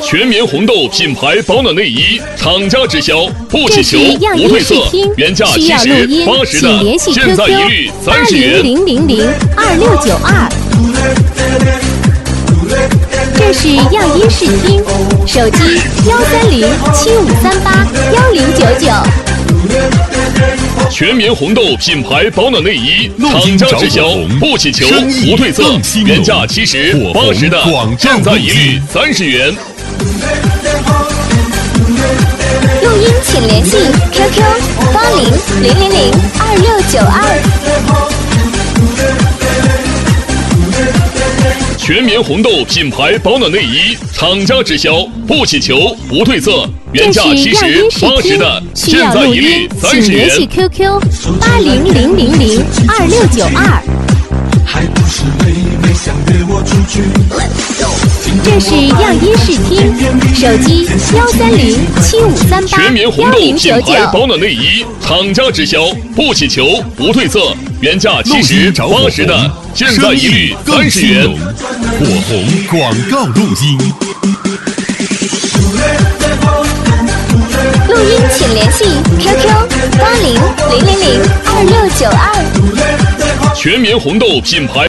全棉红豆品牌保暖内衣，厂家直销，不起球，不褪色，原价70、80的，现在一律30元。 80002692。这是样音视听，手机13075381099。 全棉红豆品牌保暖内衣，厂家直销，不起球，不褪色，原价70、80的，现在一律30元。 录音请联系 QQ8000002692。 全棉红豆品牌保暖内衣，厂家直销，不起球，不褪色，原价70、80的，现在一律30元。 请联系 QQ8000002692。这是样音视听，手机13075381099。 全棉红豆品牌保暖内衣，厂家直销，不起球，不褪色，原价70、80的，现在一律30元。 火红广告录音。 录音请联系 QQ8000002692。 全棉红豆品牌。